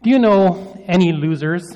Do you know any losers?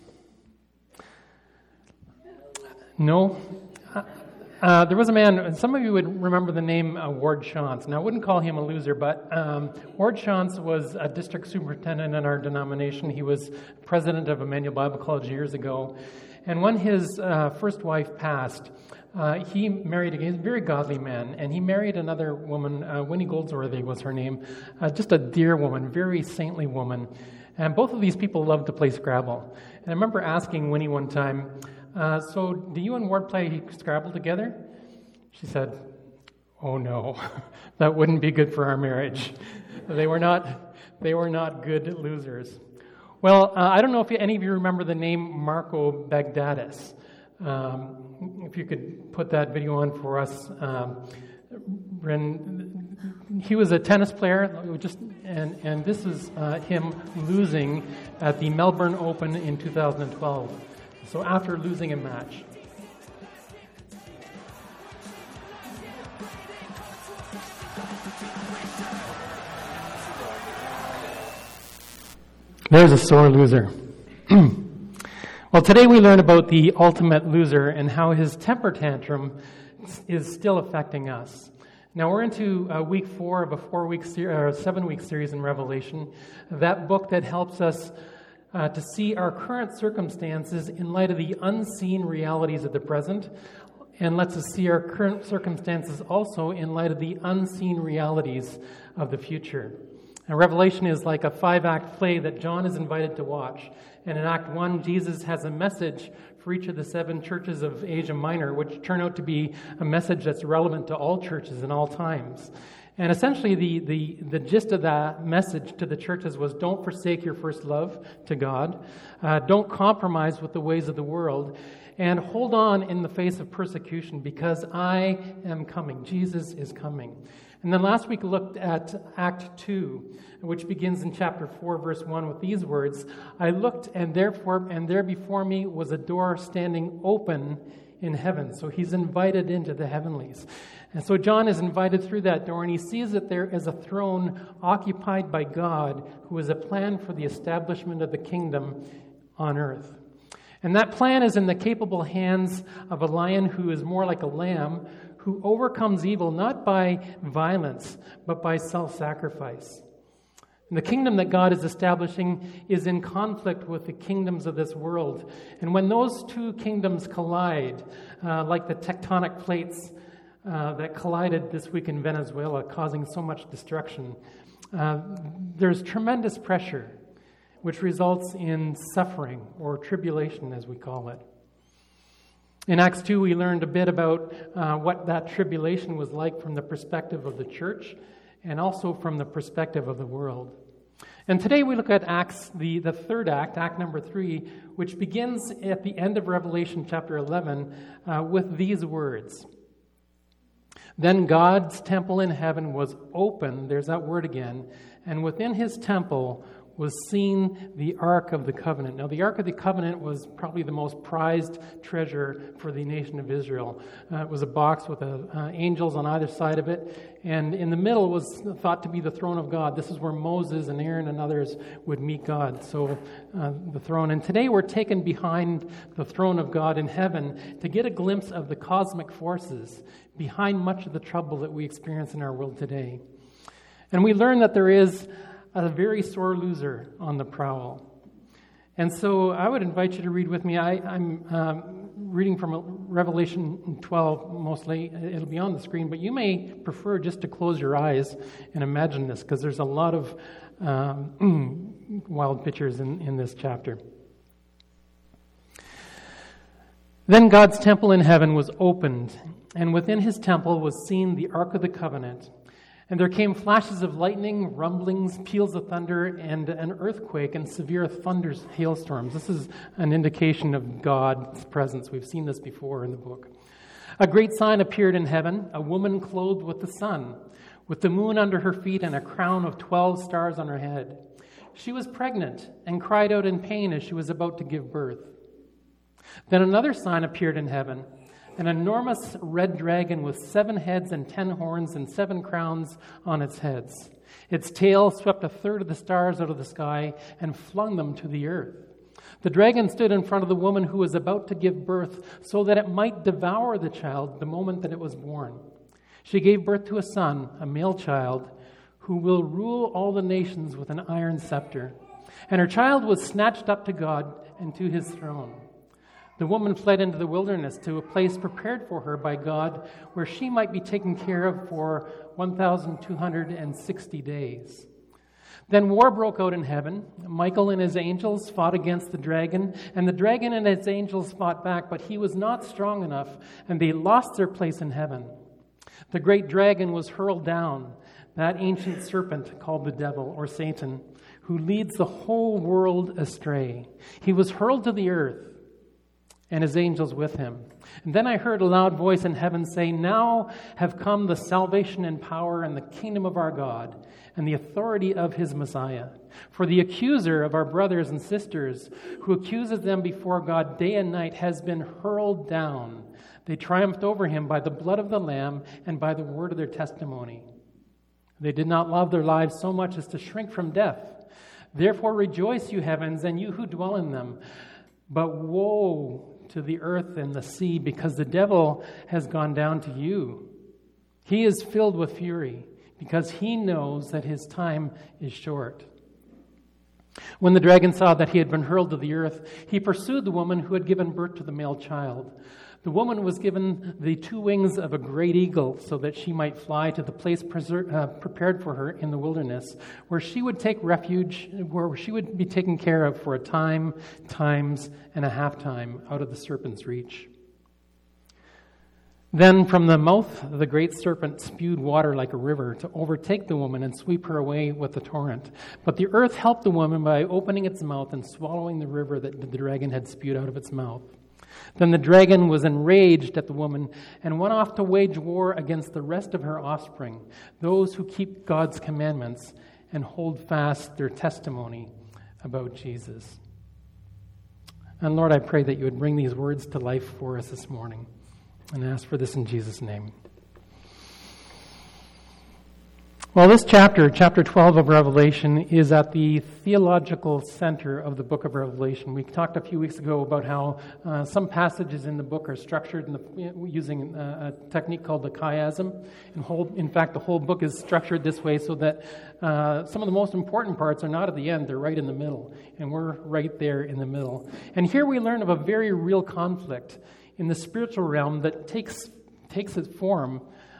No? There was a man, some of you would remember the name Ward Shantz. Now, I wouldn't call him a loser, but Ward Shantz was a district superintendent in our denomination. He was president of Emmanuel Bible College years ago. And when his first wife passed, he married again, a very godly man, and he married another woman, Winnie Goldsworthy was her name, just a dear woman, very saintly woman. And both of these people loved to play Scrabble. And I remember asking Winnie one time, so do you and Ward play Scrabble together? She said, oh no, that wouldn't be good for our marriage. They were not good losers. Well, I don't know if any of you remember the name Marco Bagdatis. If you could put that video on for us. He was a tennis player, and this is him losing at the Melbourne Open in 2012. So after losing a match. There's a sore loser. Well, today we learn about the ultimate loser and how his temper tantrum is still affecting us. Now we're into week 4 of a 7-week series in Revelation, that book that helps us to see our current circumstances in light of the unseen realities of the present, and lets us see our current circumstances also in light of the unseen realities of the future. And Revelation is like a 5-act play that John is invited to watch. And in Act 1, Jesus has a message for each of the 7 churches of Asia Minor, which turn out to be a message that's relevant to all churches in all times. And essentially the gist of that message to the churches was, don't forsake your first love to God, don't compromise with the ways of the world, and hold on in the face of persecution, because I am coming. Jesus is coming. And then last week we looked at Act 2, which begins in chapter 4, verse 1, with these words, I looked, and there before me was a door standing open in heaven. So he's invited into the heavenlies. And so John is invited through that door, and he sees that there is a throne occupied by God, who has a plan for the establishment of the kingdom on earth. And that plan is in the capable hands of a lion who is more like a lamb, who overcomes evil not by violence, but by self-sacrifice. And the kingdom that God is establishing is in conflict with the kingdoms of this world. And when those two kingdoms collide, like the tectonic plates that collided this week in Venezuela, causing so much destruction, there's tremendous pressure, which results in suffering, or tribulation as we call it. In Acts 2, we learned a bit about what that tribulation was like from the perspective of the church, and also from the perspective of the world. And today we look at Acts, the third act, act number 3, which begins at the end of Revelation chapter 11 with these words. Then God's temple in heaven was open, there's that word again, and within his temple was seen the Ark of the Covenant. Now, the Ark of the Covenant was probably the most prized treasure for the nation of Israel. It was a box with angels on either side of it, and in the middle was thought to be the throne of God. This is where Moses and Aaron and others would meet God, so the throne. And today we're taken behind the throne of God in heaven to get a glimpse of the cosmic forces behind much of the trouble that we experience in our world today. And we learn that there is a very sore loser on the prowl. And so I would invite you to read with me. I'm reading from Revelation 12 mostly. It'll be on the screen, but you may prefer just to close your eyes and imagine this, because there's a lot of wild pictures in this chapter. Then God's temple in heaven was opened, and within his temple was seen the Ark of the Covenant. And there came flashes of lightning, rumblings, peals of thunder, and an earthquake and severe thunders, hailstorms. This is an indication of God's presence. We've seen this before in the book. A great sign appeared in heaven, a woman clothed with the sun, with the moon under her feet and a crown of 12 stars on her head. She was pregnant and cried out in pain as she was about to give birth. Then another sign appeared in heaven, an enormous red dragon with 7 heads and 10 horns and 7 crowns on its heads. Its tail swept a third of the stars out of the sky and flung them to the earth. The dragon stood in front of the woman who was about to give birth so that it might devour the child the moment that it was born. She gave birth to a son, a male child, who will rule all the nations with an iron scepter. And her child was snatched up to God and to his throne. The woman fled into the wilderness to a place prepared for her by God where she might be taken care of for 1,260 days. Then war broke out in heaven. Michael and his angels fought against the dragon, and the dragon and his angels fought back, but he was not strong enough, and they lost their place in heaven. The great dragon was hurled down, that ancient serpent called the devil, or Satan, who leads the whole world astray. He was hurled to the earth, and his angels with him. And then I heard a loud voice in heaven say, "Now have come the salvation and power and the kingdom of our God and the authority of his Messiah. For the accuser of our brothers and sisters, who accuses them before God day and night, has been hurled down. They triumphed over him by the blood of the Lamb and by the word of their testimony. They did not love their lives so much as to shrink from death. Therefore rejoice, you heavens, and you who dwell in them. But woe to the earth and the sea, because the devil has gone down to you. He is filled with fury, because he knows that his time is short." When the dragon saw that he had been hurled to the earth, he pursued the woman who had given birth to the male child. The woman was given the 2 wings of a great eagle so that she might fly to the place prepared for her in the wilderness, where she would take refuge, where she would be taken care of for a time, times, and a half time out of the serpent's reach. Then from the mouth of the great serpent spewed water like a river to overtake the woman and sweep her away with the torrent. But the earth helped the woman by opening its mouth and swallowing the river that the dragon had spewed out of its mouth. Then the dragon was enraged at the woman and went off to wage war against the rest of her offspring, those who keep God's commandments and hold fast their testimony about Jesus. And Lord, I pray that you would bring these words to life for us this morning, and ask for this in Jesus' name. Well, this chapter 12 of Revelation, is at the theological center of the book of Revelation. We talked a few weeks ago about how some passages in the book are structured using a technique called the chiasm. In fact, the whole book is structured this way so that some of the most important parts are not at the end, they're right in the middle. And we're right there in the middle. And here we learn of a very real conflict in the spiritual realm that takes its form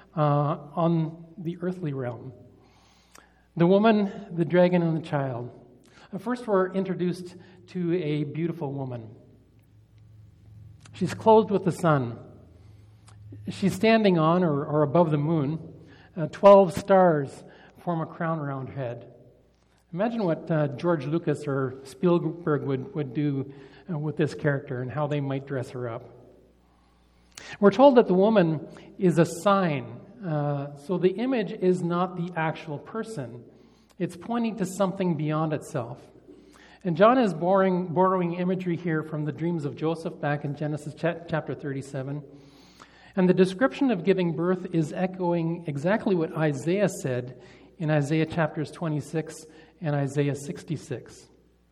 on the earthly realm. The woman, the dragon, and the child. First, we're introduced to a beautiful woman. She's clothed with the sun. She's standing on or above the moon. 12 stars form a crown around her head. Imagine what George Lucas or Spielberg would do with this character and how they might dress her up. We're told that the woman is a sign. So the image is not the actual person. It's pointing to something beyond itself. And John is borrowing imagery here from the dreams of Joseph back in Genesis chapter 37. And the description of giving birth is echoing exactly what Isaiah said in Isaiah chapters 26 and Isaiah 66.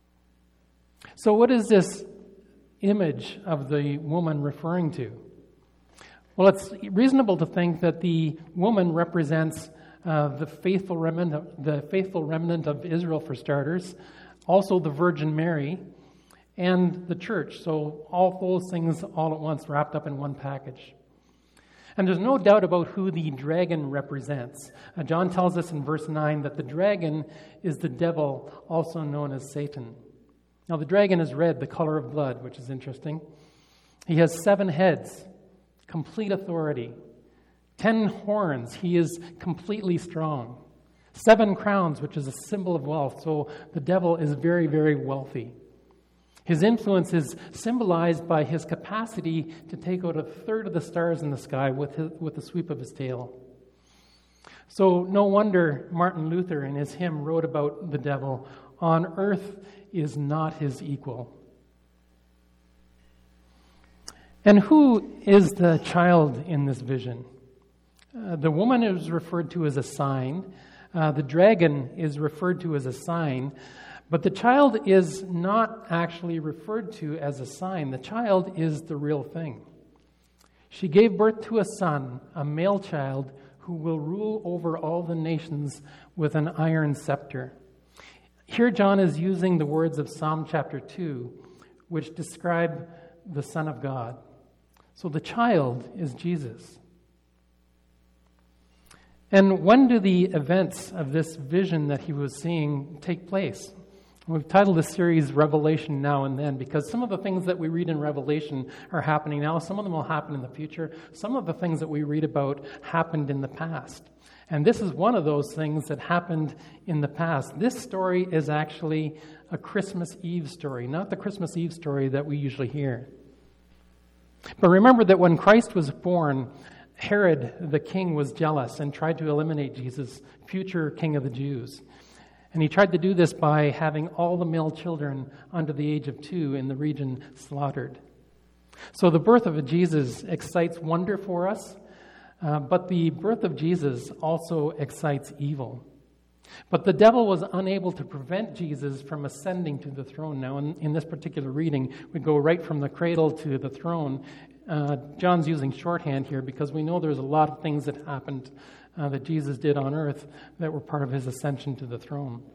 So what is this image of the woman referring to? Well, it's reasonable to think that the woman represents the faithful remnant of Israel, for starters, also the Virgin Mary, and the church. So all those things all at once wrapped up in one package. And there's no doubt about who the dragon represents. John tells us in verse 9 that the dragon is the devil, also known as Satan. Now, the dragon is red, the color of blood, which is interesting. He has 7 heads. Complete authority. 10 horns, he is completely strong. 7 crowns, which is a symbol of wealth, so the devil is very, very wealthy. His influence is symbolized by his capacity to take out a third of the stars in the sky with the sweep of his tail. So no wonder Martin Luther in his hymn wrote about the devil, "On earth is not his equal." And who is the child in this vision? The woman is referred to as a sign. The dragon is referred to as a sign. But the child is not actually referred to as a sign. The child is the real thing. She gave birth to a son, a male child, who will rule over all the nations with an iron scepter. Here John is using the words of Psalm chapter 2, which describe the Son of God. So the child is Jesus. And when do the events of this vision that he was seeing take place? We've titled this series Revelation Now and Then because some of the things that we read in Revelation are happening now. Some of them will happen in the future. Some of the things that we read about happened in the past. And this is one of those things that happened in the past. This story is actually a Christmas Eve story, not the Christmas Eve story that we usually hear. But remember that when Christ was born, Herod the king was jealous and tried to eliminate Jesus, future king of the Jews. And he tried to do this by having all the male children under the age of 2 in the region slaughtered. So the birth of Jesus excites wonder for us, but the birth of Jesus also excites evil. But the devil was unable to prevent Jesus from ascending to the throne. Now, in this particular reading, we go right from the cradle to the throne. John's using shorthand here because we know there's a lot of things that happened that Jesus did on earth that were part of his ascension to the throne.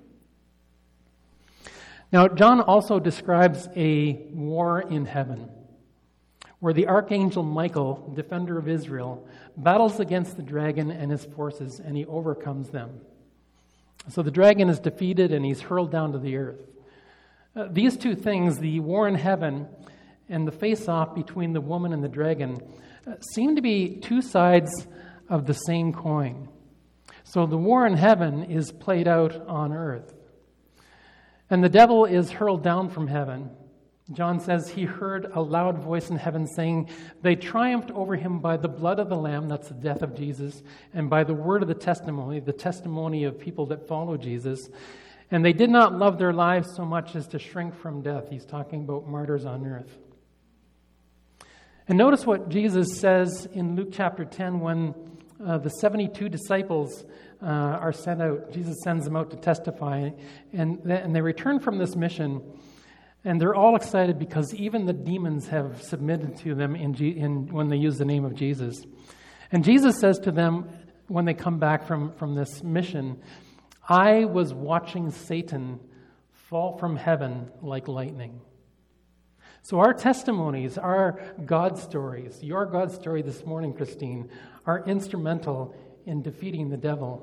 Now, John also describes a war in heaven where the archangel Michael, defender of Israel, battles against the dragon and his forces, and he overcomes them. So the dragon is defeated and he's hurled down to the earth. These two things, the war in heaven and the face-off between the woman and the dragon, seem to be two sides of the same coin. So the war in heaven is played out on earth. And the devil is hurled down from heaven. John says he heard a loud voice in heaven saying, "They triumphed over him by the blood of the Lamb," that's the death of Jesus, "and by the word of the testimony of people that follow Jesus. And they did not love their lives so much as to shrink from death." He's talking about martyrs on earth. And notice what Jesus says in Luke chapter 10 when the 72 disciples are sent out. Jesus sends them out to testify, and they return from this mission, and they're all excited because even the demons have submitted to them when they use the name of Jesus. And Jesus says to them when they come back from this mission, "I was watching Satan fall from heaven like lightning." So our testimonies, our God stories, your God story this morning, Christine, are instrumental in defeating the devil.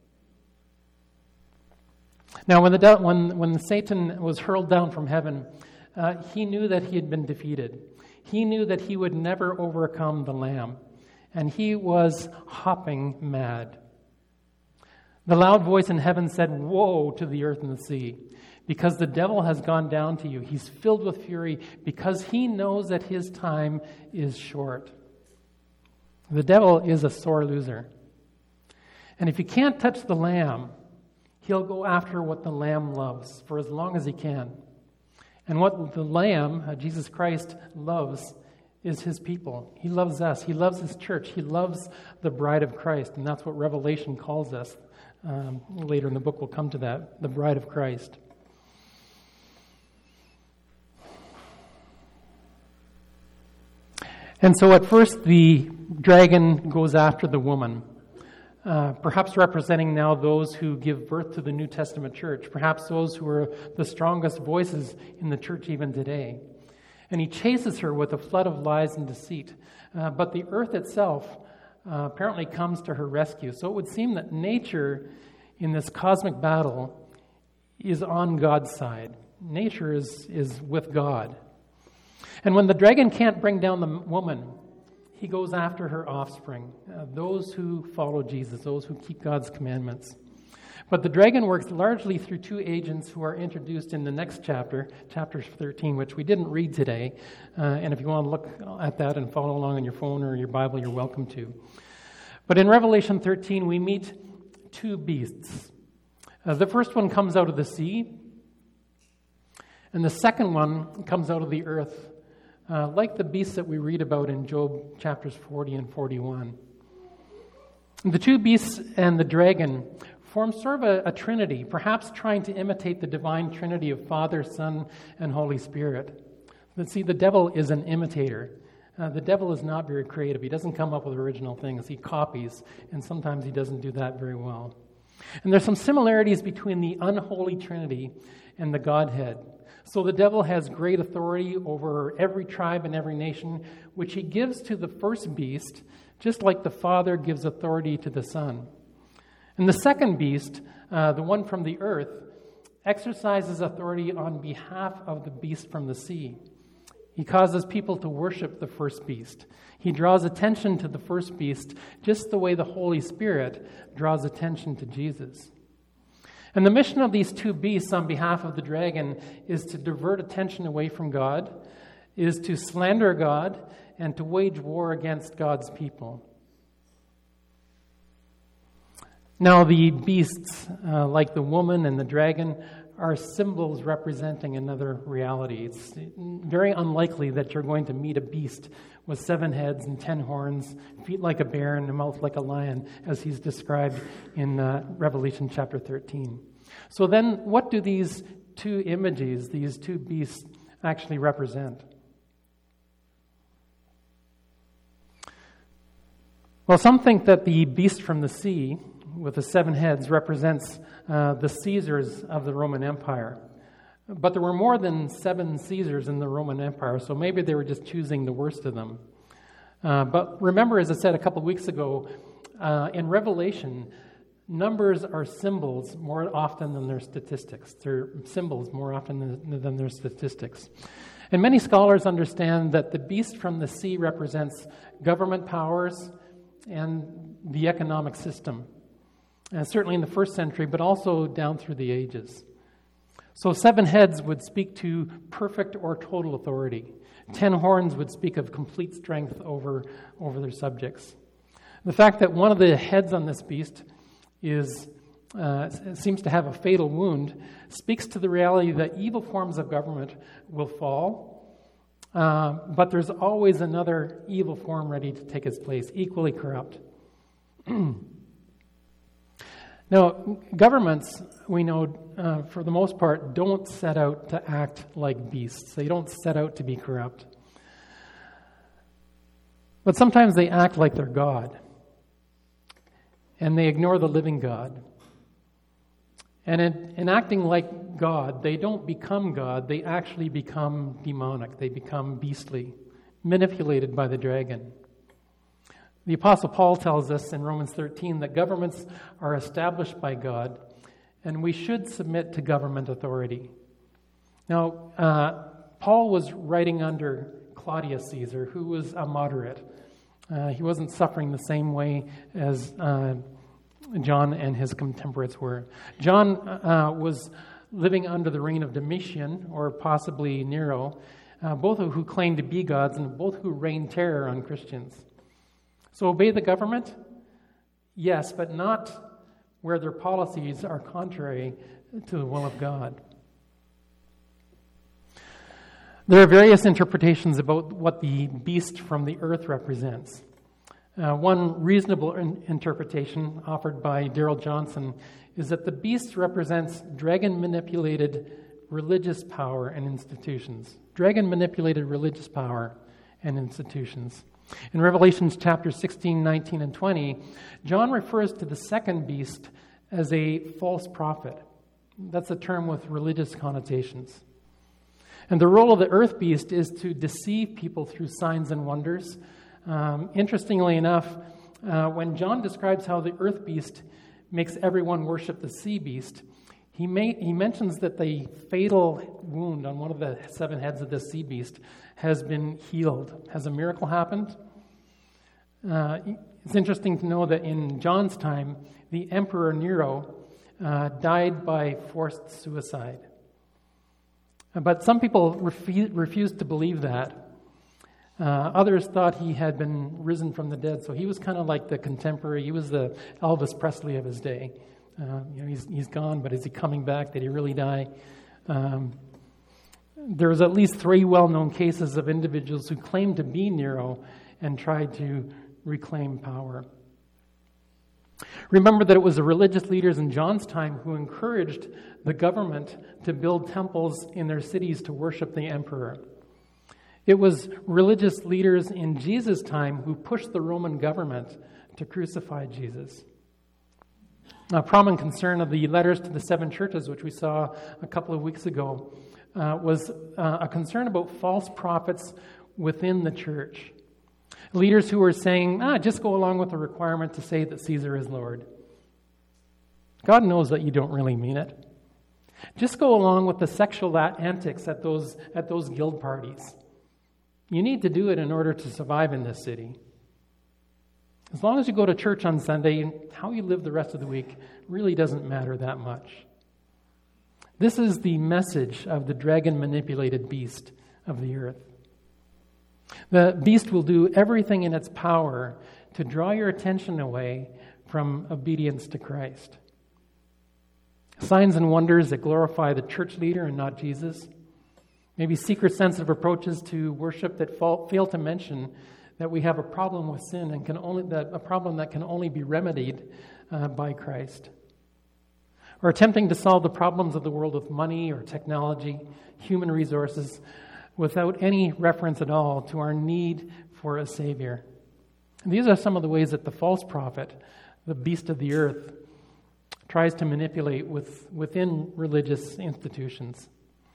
Now, when Satan was hurled down from heaven, he knew that he had been defeated. He knew that he would never overcome the Lamb, and he was hopping mad. The loud voice in heaven said, "Woe to the earth and the sea, because the devil has gone down to you. He's filled with fury because he knows that his time is short." The devil is a sore loser. And if he can't touch the Lamb, he'll go after what the Lamb loves for as long as he can. And what the Lamb, Jesus Christ, loves is his people. He loves us. He loves his church. He loves the bride of Christ. And that's what Revelation calls us. Later in the book we'll come to that, the bride of Christ. And so at first the dragon goes after the woman, perhaps representing now those who give birth to the New Testament church, perhaps those who are the strongest voices in the church even today. And he chases her with a flood of lies and deceit. But the earth itself apparently comes to her rescue. So it would seem that nature in this cosmic battle is on God's side. Nature is with God. And when the dragon can't bring down the woman, he goes after her offspring, those who follow Jesus, those who keep God's commandments. But the dragon works largely through two agents who are introduced in the next chapter, chapter 13, which we didn't read today. And if you want to look at that and follow along on your phone or your Bible, you're welcome to. But in Revelation 13, we meet two beasts. The first one comes out of the sea, and the second one comes out of the earth, like the beasts that we read about in Job chapters 40 and 41. The two beasts and the dragon form sort of a trinity, perhaps trying to imitate the divine trinity of Father, Son, and Holy Spirit. But see, the devil is an imitator. The devil is not very creative. He doesn't come up with original things. He copies, and sometimes he doesn't do that very well. And there's some similarities between the unholy trinity and the Godhead. So the devil has great authority over every tribe and every nation, which he gives to the first beast, just like the Father gives authority to the Son. And the second beast, the one from the earth, exercises authority on behalf of the beast from the sea. He causes people to worship the first beast. He draws attention to the first beast just the way the Holy Spirit draws attention to Jesus. And the mission of these two beasts on behalf of the dragon is to divert attention away from God, is to slander God, and to wage war against God's people. Now, the beasts, like the woman and the dragon, are symbols representing another reality. It's very unlikely that you're going to meet a beast with 7 heads and 10 horns, feet like a bear and a mouth like a lion, as he's described in Revelation chapter 13. So then, what do these two images, these two beasts, actually represent? Well, some think that the beast from the sea with the 7 heads represents the Caesars of the Roman Empire. But there were more than 7 Caesars in the Roman Empire, so maybe they were just choosing the worst of them. But remember, as I said a couple of weeks ago, in Revelation, numbers are symbols more often than their statistics. They're symbols more often than their statistics. And many scholars understand that the beast from the sea represents government powers and the economic system. Certainly in the first century, but also down through the ages. So 7 heads would speak to perfect or total authority. 10 horns would speak of complete strength over their subjects. The fact that one of the heads on this beast seems to have a fatal wound speaks to the reality that evil forms of government will fall, but there's always another evil form ready to take its place, equally corrupt. Now, governments, we know, for the most part, don't set out to act like beasts. They don't set out to be corrupt. But sometimes they act like they're God. And they ignore the living God. And in acting like God, they don't become God. They actually become demonic. They become beastly, manipulated by the dragon. The Apostle Paul tells us in Romans 13 that governments are established by God, and we should submit to government authority. Now, Paul was writing under Claudius Caesar, who was a moderate. He wasn't suffering the same way as John and his contemporaries were. John was living under the reign of Domitian, or possibly Nero, both of who claimed to be gods and both who rained terror on Christians. So obey the government? Yes, but not where their policies are contrary to the will of God. There are various interpretations about what the beast from the earth represents. One reasonable interpretation offered by Darrell Johnson is that the beast represents dragon-manipulated religious power and institutions. Dragon-manipulated religious power and institutions. In Revelations chapter 16, 19, and 20, John refers to the second beast as a false prophet. That's a term with religious connotations. And the role of the earth beast is to deceive people through signs and wonders. Interestingly enough, when John describes how the earth beast makes everyone worship the sea beast, he mentions that the fatal wound on one of the 7 heads of the sea beast has been healed. Has a miracle happened? It's interesting to know that in John's time, the Emperor Nero died by forced suicide. But some people refused to believe that. Others thought he had been risen from the dead, so he was kind of like the contemporary. He was the Elvis Presley of his day. He's gone, but is he coming back? Did he really die? There's at least 3 well-known cases of individuals who claimed to be Nero and tried to reclaim power. Remember that it was the religious leaders in John's time who encouraged the government to build temples in their cities to worship the emperor. It was religious leaders in Jesus' time who pushed the Roman government to crucify Jesus. A prominent concern of the letters to the 7 churches, which we saw a couple of weeks ago, was a concern about false prophets within the church. Leaders who were saying, just go along with the requirement to say that Caesar is Lord. God knows that you don't really mean it. Just go along with the sexual antics at those guild parties. You need to do it in order to survive in this city. As long as you go to church on Sunday, how you live the rest of the week really doesn't matter that much. This is the message of the dragon-manipulated beast of the earth. The beast will do everything in its power to draw your attention away from obedience to Christ. Signs and wonders that glorify the church leader and not Jesus. Maybe seeker-sensitive approaches to worship that fail to mention that we have a problem with sin and a problem that can only be remedied by Christ. Or attempting to solve the problems of the world with money or technology, human resources, without any reference at all to our need for a Savior. And these are some of the ways that the false prophet, the beast of the earth, tries to manipulate within religious institutions.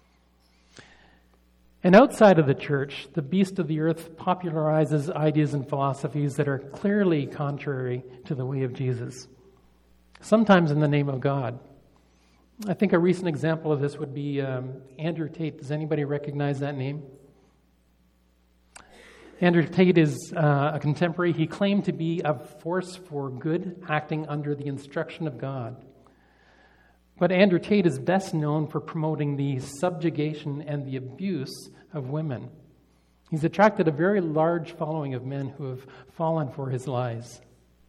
And outside of the church, the beast of the earth popularizes ideas and philosophies that are clearly contrary to the way of Jesus, sometimes in the name of God. I think a recent example of this would be Andrew Tate. Does anybody recognize that name? Andrew Tate is a contemporary. He claimed to be a force for good, acting under the instruction of God. But Andrew Tate is best known for promoting the subjugation and the abuse of women. He's attracted a very large following of men who have fallen for his lies.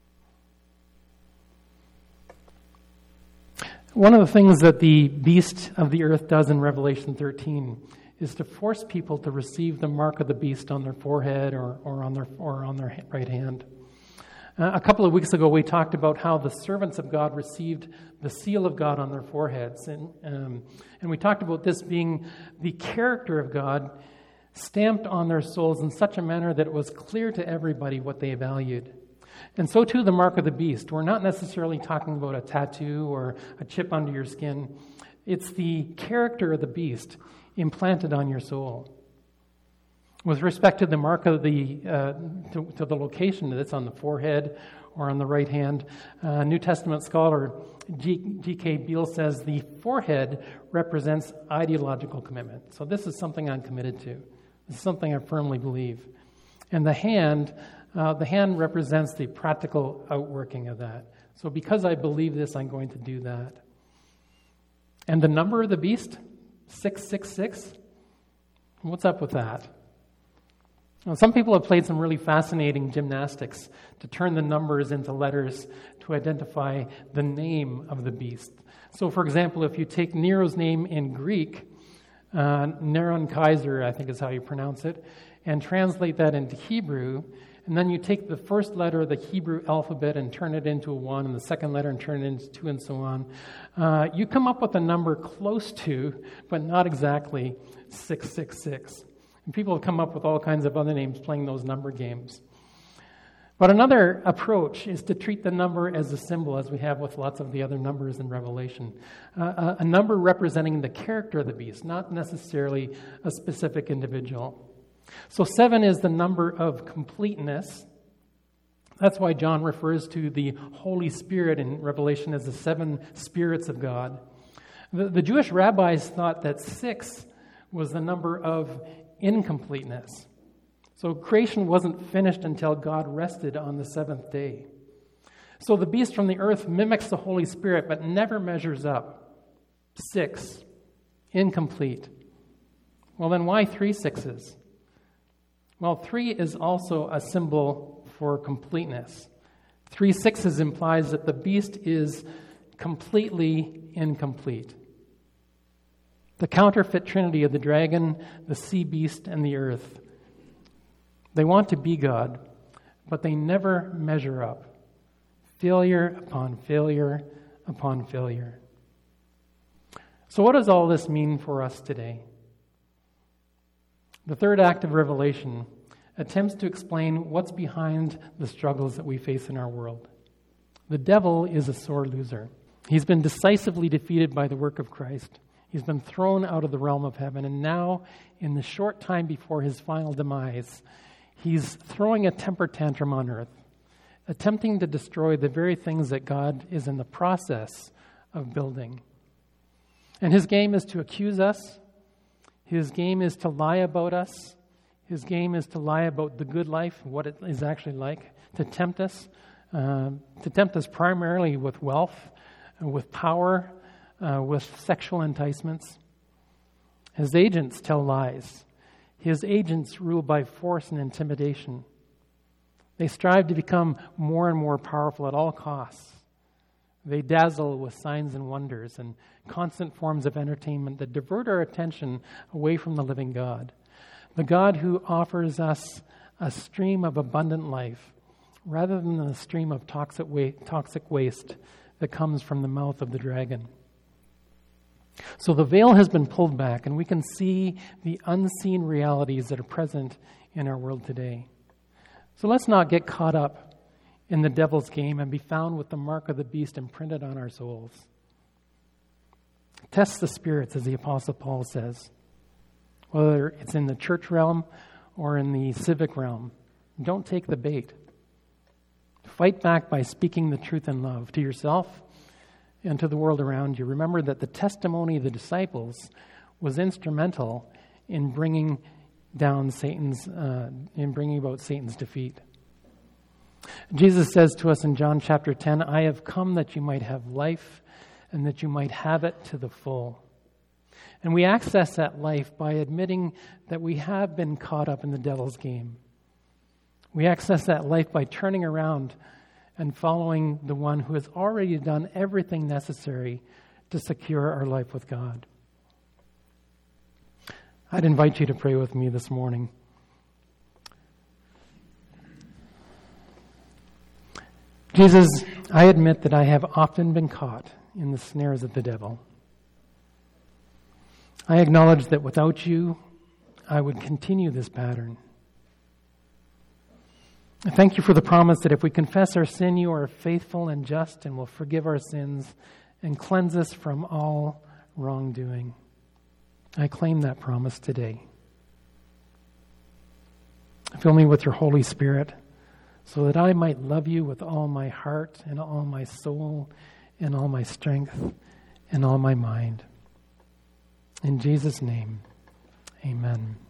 One of the things that the beast of the earth does in Revelation 13 is to force people to receive the mark of the beast on their forehead or on their right hand. A couple of weeks ago, we talked about how the servants of God received the seal of God on their foreheads. And we talked about this being the character of God stamped on their souls in such a manner that it was clear to everybody what they valued. And so too the mark of the beast. We're not necessarily talking about a tattoo or a chip under your skin. It's the character of the beast implanted on your soul. With respect to the mark of to the location that's on the forehead or on the right hand, New Testament scholar G.K. Beale says the forehead represents ideological commitment. So this is something I'm committed to. This is something I firmly believe. And the hand represents the practical outworking of that. So because I believe this, I'm going to do that. And the number of the beast, 666, what's up with that? Now, some people have played some really fascinating gymnastics to turn the numbers into letters to identify the name of the beast. So, for example, if you take Nero's name in Greek, Neron Kaiser, I think is how you pronounce it, and translate that into Hebrew, and then you take the first letter of the Hebrew alphabet and turn it into a 1, and the second letter and turn it into 2, and so on, you come up with a number close to, but not exactly, 666. And people have come up with all kinds of other names playing those number games. But another approach is to treat the number as a symbol, as we have with lots of the other numbers in Revelation. A number representing the character of the beast, not necessarily a specific individual. So 7 is the number of completeness. That's why John refers to the Holy Spirit in Revelation as the 7 spirits of God. The Jewish rabbis thought that 6 was the number of incompleteness. So creation wasn't finished until God rested on the 7th day. So the beast from the earth mimics the Holy Spirit, but never measures up. 6, incomplete. Well, then why 3 6s? Well, 3 is also a symbol for completeness. 3 6s implies that the beast is completely incomplete. The counterfeit trinity of the dragon, the sea beast, and the earth. They want to be God, but they never measure up. Failure upon failure upon failure. So what does all this mean for us today? The third act of Revelation attempts to explain what's behind the struggles that we face in our world. The devil is a sore loser. He's been decisively defeated by the work of Christ. He's been thrown out of the realm of heaven, and now, in the short time before his final demise, he's throwing a temper tantrum on earth, attempting to destroy the very things that God is in the process of building. And his game is to accuse us. His game is to lie about us. His game is to lie about the good life, what it is actually like, to tempt us primarily with wealth, with power, with sexual enticements. His agents tell lies. His agents rule by force and intimidation. They strive to become more and more powerful at all costs. They dazzle with signs and wonders and constant forms of entertainment that divert our attention away from the living God. The God who offers us a stream of abundant life rather than the stream of toxic waste that comes from the mouth of the dragon. So the veil has been pulled back, and we can see the unseen realities that are present in our world today. So let's not get caught up in the devil's game and be found with the mark of the beast imprinted on our souls. Test the spirits, as the Apostle Paul says, whether it's in the church realm or in the civic realm. Don't take the bait. Fight back by speaking the truth in love to yourself and to the world around you. Remember that the testimony of the disciples was instrumental in bringing about Satan's defeat. Jesus says to us in John chapter 10, "I have come that you might have life and that you might have it to the full." And we access that life by admitting that we have been caught up in the devil's game. We access that life by turning around and following the one who has already done everything necessary to secure our life with God. I'd invite you to pray with me this morning. Jesus, I admit that I have often been caught in the snares of the devil. I acknowledge that without you, I would continue this pattern. I thank you for the promise that if we confess our sin, you are faithful and just and will forgive our sins and cleanse us from all wrongdoing. I claim that promise today. Fill me with your Holy Spirit so that I might love you with all my heart and all my soul and all my strength and all my mind. In Jesus' name, amen.